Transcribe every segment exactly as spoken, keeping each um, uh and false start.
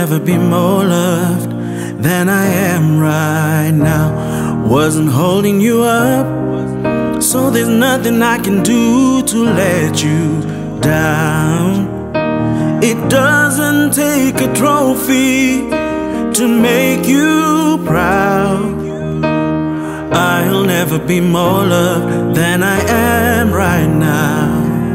never be more loved than I am right now. Wasn't holding you up, so there's nothing I can do to let you down. It doesn't take a trophy to make you proud. I'll never be more loved than I am right now.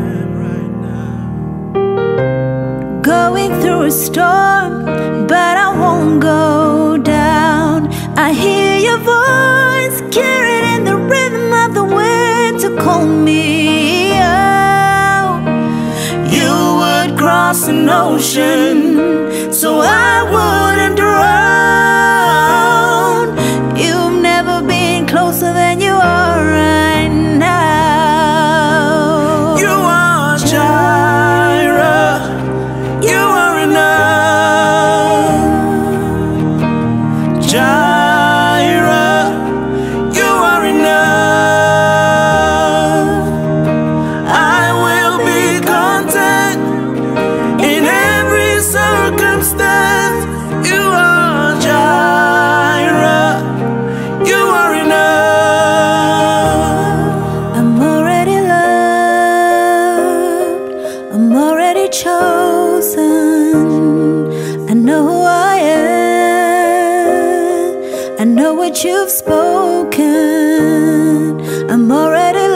Going through a storm, but I won't go down. I hear your voice carried in the rhythm of the wind to call me out. You would cross an ocean so I wouldn't drown. You've never been closer than you are right now. You are Jireh, you are enough. Jireh, you are enough. I will be content in every circumstance. You are Jireh, you are enough. I'm already loved, I'm already chosen. I know who I am, I know what you've spoken. I'm already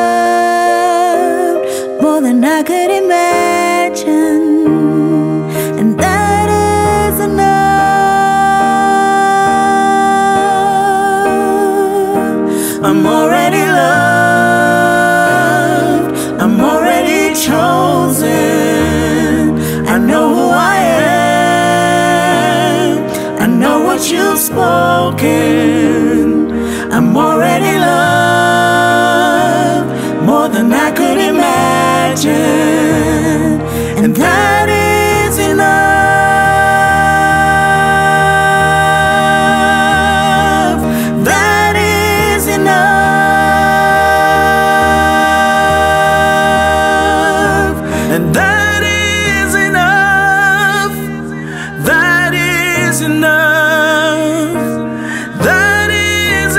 loved more than I could imagine, and that is enough. I'm already loved, I'm already chosen. I know who I am, I know what you've spoken. I'm already loved more than I could imagine, and that is enough. That is enough. And that is enough. That is enough. That is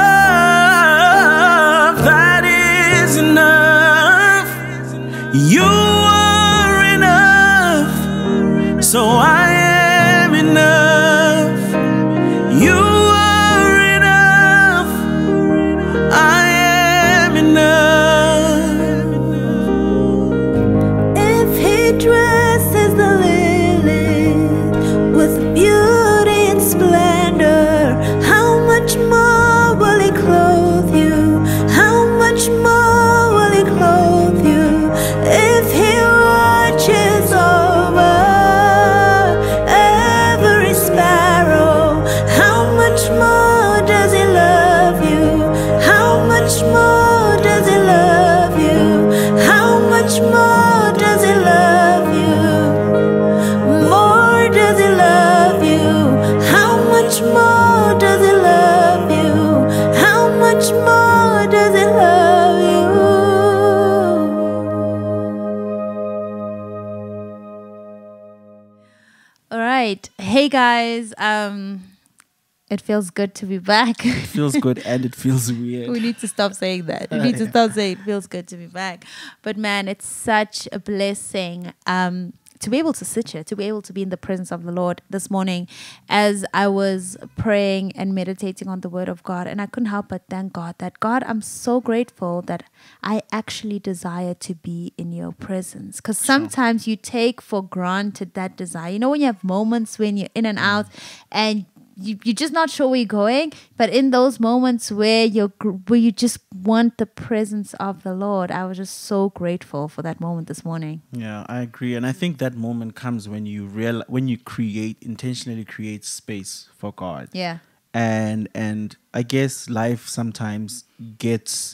enough. That is enough. You are enough, so I am enough. You are enough, I am enough. If he dresses the lilies with beauty and splendor, how much more will he clothe you? How much more will he clothe you? If he watches over every sparrow, how much more does he love you? How much more does he love you? How much more does he love you? More does he love you? How much more does he love you? How much more does he love you? All right. Hey guys, um it feels good to be back. It feels good and it feels weird. We need to stop saying that. We need to stop saying it feels good to be back. But man, it's such a blessing um, to be able to sit here, to be able to be in the presence of the Lord this morning as I was praying and meditating on the word of God. And I couldn't help but thank God that, God, I'm so grateful that I actually desire to be in your presence. Because sometimes you take for granted that desire. You know, when you have moments when you're in and out and You, you're just not sure where you're going, but in those moments where you're where you just want the presence of the Lord, I was just so grateful for that moment this morning. Yeah, I agree, and I think that moment comes when you real when you create intentionally create space for God. Yeah, and and I guess life sometimes gets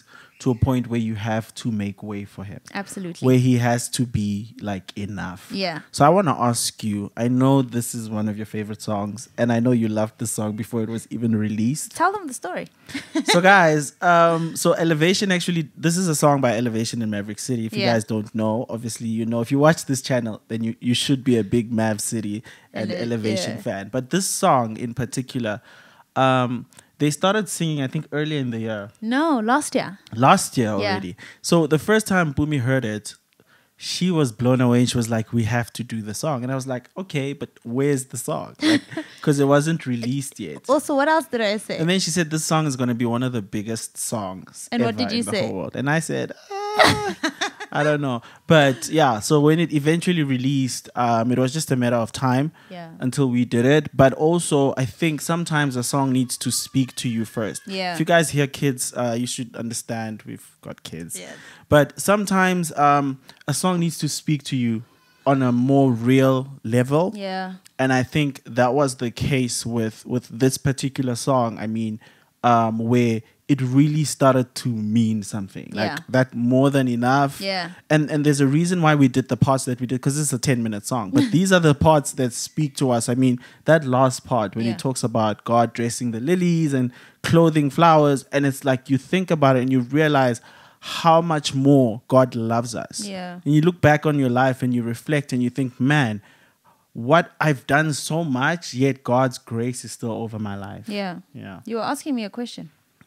to a point where you have to make way for him. Absolutely. Where he has to be like enough. Yeah. So I want to ask you, I know this is one of your favorite songs, and I know you loved the song before it was even released. Tell them the story. So guys, um, so Elevation actually, this is a song by Elevation in Maverick City. If you Yeah. guys don't know, obviously, you know, if you watch this channel, then you, you should be a big Mav City and Ele- Elevation yeah. fan. But this song in particular, um, they started singing, I think, earlier in the year. No, last year. Last year Yeah. already. So the first time Bumi heard it, she was blown away and she was like, we have to do the song. And I was like, okay, but where's the song? Because it wasn't released yet. Also, what else did I say? And then she said, this song is going to be one of the biggest songs And what ever did you in the say? whole world. And I said, ah, I don't know. But yeah, so when it eventually released, um, it was just a matter of time Yeah. until we did it. But also, I think sometimes a song needs to speak to you first. Yeah. If you guys hear kids, uh, you should understand we've got kids. Yes. But sometimes um, a song needs to speak to you on a more real level. Yeah. And I think that was the case with, with this particular song. I mean, um, where it really started to mean something. Like Yeah. that more than enough. Yeah. And and there's a reason why we did the parts that we did, because it's a ten minute song. But these are the parts that speak to us. I mean, that last part when Yeah. he talks about God dressing the lilies and clothing flowers, and it's like you think about it and you realize how much more God loves us. Yeah. And you look back on your life and you reflect and you think, man, what I've done so much, yet God's grace is still over my life. Yeah. Yeah. You were asking me a question.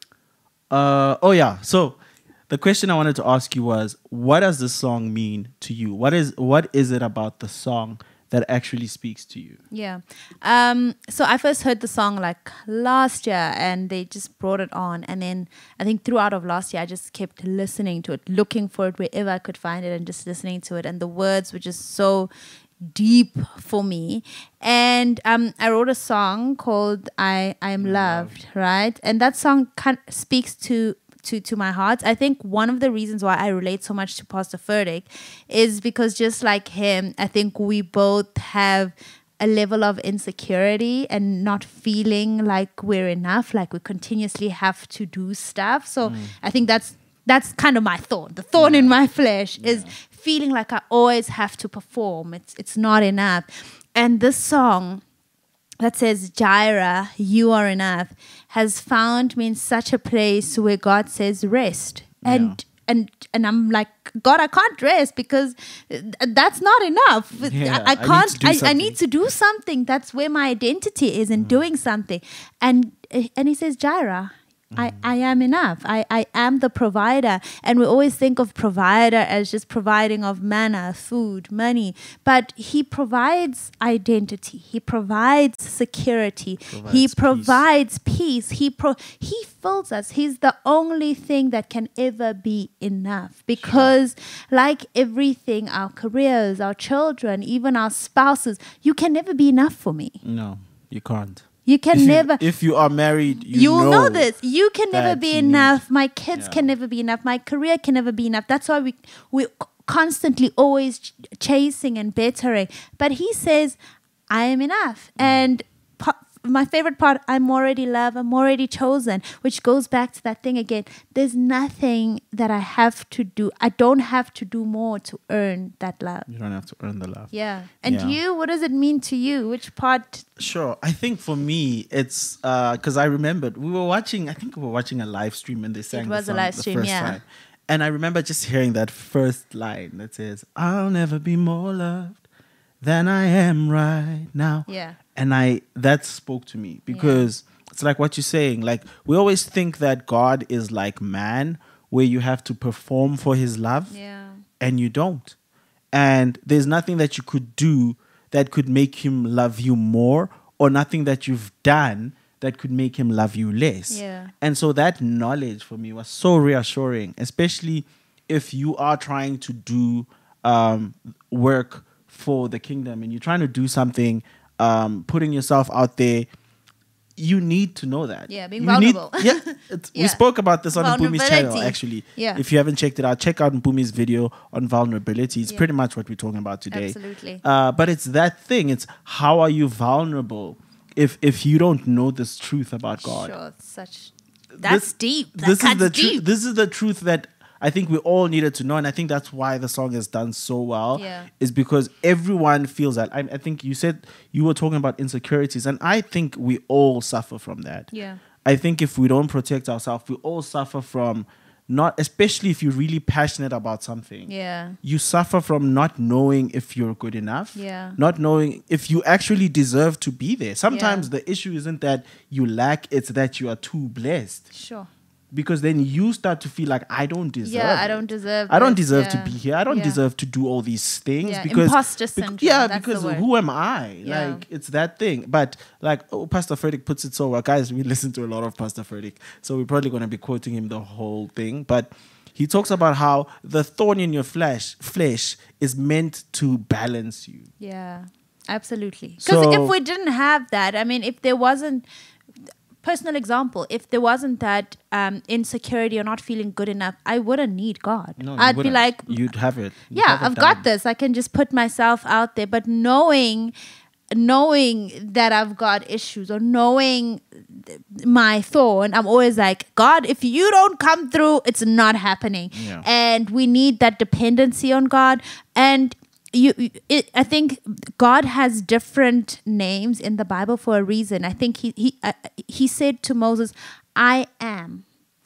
Uh, oh yeah. So the question I wanted to ask you was, what does this song mean to you? What is what is it about the song that actually speaks to you? Yeah. Um, so I first heard the song like last year and they just brought it on. And then I think throughout of last year, I just kept listening to it, looking for it wherever I could find it and just listening to it. And the words were just so deep for me. And um, I wrote a song called I, I Am Loved, right? And that song kind of speaks to To, to my heart. I think one of the reasons why I relate so much to Pastor Furtick is because just like him, I think we both have a level of insecurity and not feeling like we're enough, like we continuously have to do stuff. So mm. I think that's that's kind of my thorn. The thorn yeah. in my flesh yeah. is feeling like I always have to perform. It's it's not enough. And this song that says, Jireh, you are enough, has found me in such a place where God says, rest. And yeah. and and I'm like, God, I can't rest because that's not enough. Yeah, I, I can't, I need, I, I need to do something. That's where my identity is in mm. doing something. And and he says, Jireh, I, I am enough. I, I am the provider. And we always think of provider as just providing of manna, food, money. But he provides identity. He provides security. Provides he provides peace. peace. He pro- he fills us. He's the only thing that can ever be enough. Because sure. like everything, our careers, our children, even our spouses, you can never be enough for me. No, you can't. You can if never. You, if you are married, you you'll know, know this. You can never be enough. Need, My kids yeah. can never be enough. My career can never be enough. That's why we we constantly always ch- chasing and bettering. But he says, "I am enough." Mm. And po- my favorite part, I'm already loved. I'm already chosen. Which goes back to that thing again. There's nothing that I have to do. I don't have to do more to earn that love. You don't have to earn the love. Yeah. And yeah. you, what does it mean to you? Which part? Sure. I think for me, it's because uh, I remembered we were watching, I think we were watching a live stream and they sang it was the song a live the stream, first yeah. time. And I remember just hearing that first line that says, I'll never be more loved than I am right now. Yeah. And I that spoke to me because yeah. it's like what you're saying. Like we always think that God is like man, where you have to perform for his love yeah. and you don't. And there's nothing that you could do that could make him love you more, or nothing that you've done that could make him love you less. Yeah. And so that knowledge for me was so reassuring, especially if you are trying to do um, work for the kingdom and you're trying to do something, um, putting yourself out there. You need to know that. Yeah, being you vulnerable. Need, yeah, yeah, we spoke about this on Mpumi's channel, actually. Yeah. If you haven't checked it out, check out Mpumi's video on vulnerability. It's yeah. pretty much what we're talking about today. Absolutely. Uh, but it's that thing. It's how are you vulnerable if if you don't know this truth about God? Sure, such that's this, deep. That this cuts is the deep. truth. This is the truth that I think we all needed to know, and I think that's why the song has done so well. Yeah. Is because everyone feels that. I, I think you said you were talking about insecurities, and I think we all suffer from that. Yeah. I think if we don't protect ourselves, we all suffer from not, especially if you're really passionate about something. Yeah. You suffer from not knowing if you're good enough. Yeah. Not knowing if you actually deserve to be there. Sometimes Yeah. the issue isn't that you lack, it's that you are too blessed. Sure. Because then you start to feel like I don't deserve. Yeah, I it. don't deserve. I don't this. deserve Yeah. to be here. I don't Yeah. deserve to do all these things Yeah, because imposter bec- syndrome, yeah, that's because the word. who am I? Yeah. Like it's that thing. But like oh, Pastor Frederick puts it so well, guys. We listen to a lot of Pastor Frederick, so we're probably going to be quoting him the whole thing. But he talks about how the thorn in your flesh, flesh, is meant to balance you. Yeah, absolutely. Because So- if we didn't have that, I mean, if there wasn't, personal example, if there wasn't that um, insecurity or not feeling good enough, I wouldn't need God. No, you I'd be wouldn't. like, you'd have it. You'd yeah, have it I've got done. this. I can just put myself out there. But knowing, knowing that I've got issues or knowing th- my thorn, I'm always like, God, if you don't come through, it's not happening. Yeah. And we need that dependency on God. And you, it, I think God has different names in the Bible for a reason. I think he he uh, he said to Moses, "I am,"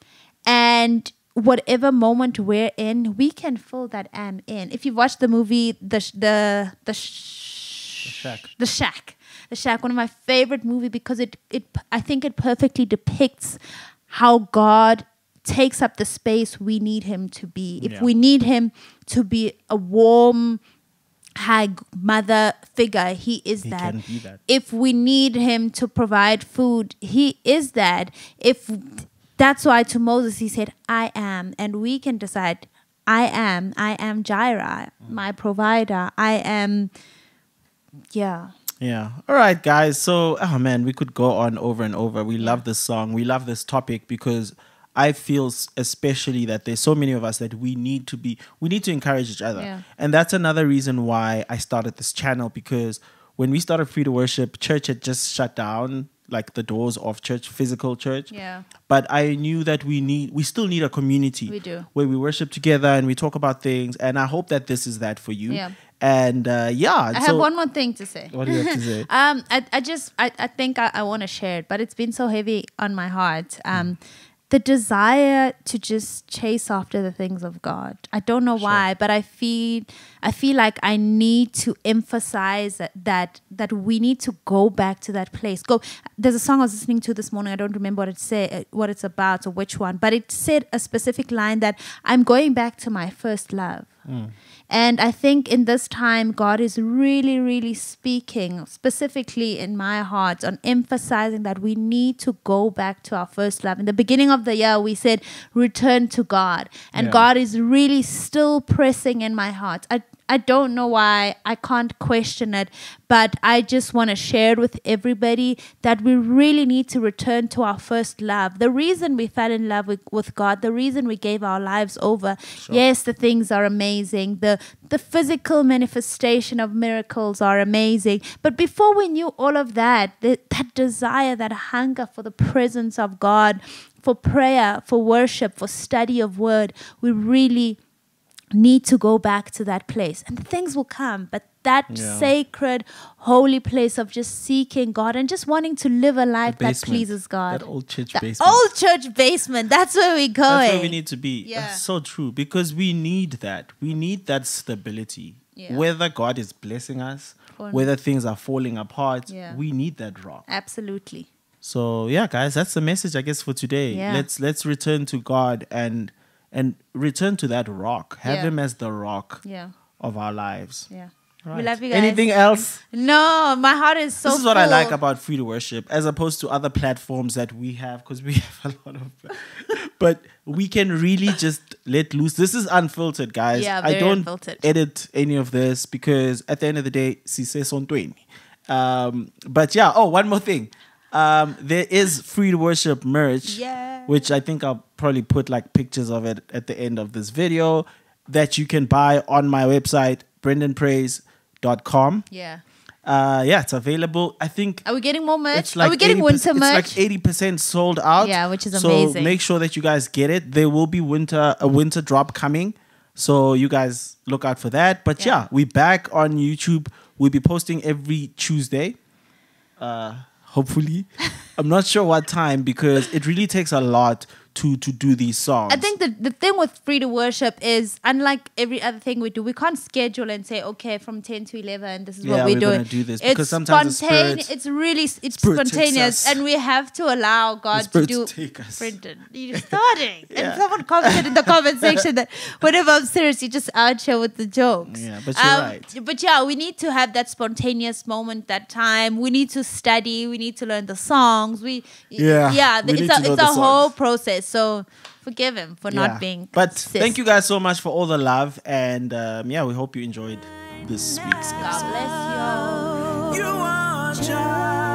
and whatever moment we're in, we can fill that "am" in. If you've watched the movie, the sh- the the, sh- The Shack. the Shack, the Shack, one of my favorite movie because it it I think it perfectly depicts how God takes up the space we need Him to be. If Yeah. we need Him to be a warm hag mother figure, he is He that. can be that. If we need him to provide food, he is that. If that's why to Moses he said, I am, and we can decide, I am, I am Jireh, my provider. I am, yeah. Yeah. All right, guys. So, oh man, we could go on over and over. We love this song. We love this topic because I feel s- especially that there's so many of us that we need to be, we need to encourage each other. Yeah. And that's another reason why I started this channel, because when we started Free to Worship, church had just shut down, like the doors of church, physical church. Yeah. But I knew that we need, we still need a community. We do. Where we worship together and we talk about things. And I hope that this is that for you. Yeah. And uh, yeah. I have one more thing to say. What do you have to say? Um, I, I just, I, I think I, I want to share it, but it's been so heavy on my heart. Um, the desire to just chase after the things of God. I don't know why, but I feel, I feel like I need to emphasize that, that, that we need to go back to that place. Go. There's a song I was listening to this morning. I don't remember what it said, what it's about or which one, but it said a specific line that I'm going back to my first love. Mm. And I think in this time, God is really, really speaking specifically in my heart on emphasizing that we need to go back to our first love. In the beginning of the year, we said, return to God. And Yeah. God is really still pressing in my heart. I I don't know why. I can't question it. But I just want to share it with everybody that we really need to return to our first love. The reason we fell in love with, with God, the reason we gave our lives over. Sure. Yes, the things are amazing. The, the physical manifestation of miracles are amazing. But before we knew all of that, the, that desire, that hunger for the presence of God, for prayer, for worship, for study of word, we really need to go back to that place, and things will come. But that Yeah. sacred, holy place of just seeking God and just wanting to live a life that Basement. pleases God. That old church The basement. old church basement. That's where we're going. That's where we need to be. Yeah. That's so true, because we need that. We need that stability. Yeah. Whether God is blessing us, Or- whether things are falling apart, Yeah. we need that rock. Absolutely. So yeah, guys, that's the message I guess for today. Yeah. Let's let's return to God and and return to that rock. Have Yeah. him as the rock Yeah. of our lives. Yeah. Right. We love you guys. Anything else? No, my heart is so This is what I full. like about Free to Worship, as opposed to other platforms that we have, because we have a lot of. But we can really just let loose. This is unfiltered, guys. Yeah, I very don't unfiltered. edit any of this because at the end of the day, si se son twenty. Um, but yeah. Oh, one more thing. Um, there is Free to Worship merch, Yeah. which I think I'll probably put like pictures of it at the end of this video, that you can buy on my website, brendan praise dot com. Yeah. Uh, yeah, it's available. I think. Are we getting more merch? It's like Are we getting winter merch? It's like eighty percent sold out. Yeah, which is so amazing. So make sure that you guys get it. There will be winter a winter drop coming. So you guys look out for that. But yeah, yeah we're back on YouTube. We'll be posting every Tuesday. Uh, hopefully. I'm not sure what time because it really takes a lot to to do these songs. I think the, the thing with Free to Worship is, unlike every other thing we do, we can't schedule and say, okay, from ten to eleven, this is yeah, what we're, we're doing. Gonna do this it's because sometimes spontaneous. The it's really it's spontaneous, and we have to allow God to do. Brendan, you're starting, yeah. And someone commented in the comment section that whenever I'm serious, you're just out here with the jokes. Yeah, but you're um, right. But yeah, we need to have that spontaneous moment, that time. We need to study. We need to learn the songs. We yeah, yeah. We it's need a to know it's the a whole songs. process. So. Forgive him for yeah. not being But consistent. Thank you guys so much for all the love. And um, yeah, we hope you enjoyed this week's episode. God bless you. You are just